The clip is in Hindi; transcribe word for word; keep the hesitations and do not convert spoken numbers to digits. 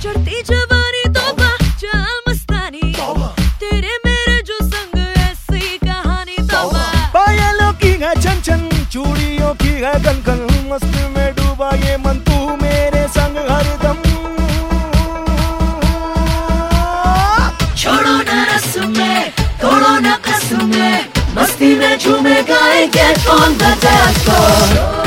चढ़ती जवानी तौबा चल मस्तानी, तेरे मेरे जो संग ऐसी कहानी तौबा। पायलों की है छन छन, चूड़ियों की है कन कन, मस्त में डूबा ये मन तू मेरे संग हरदम। छोड़ो ना रस्में, तोड़ो ना कसमें, मस्ती में झूमे गाएंगे on the dance floor।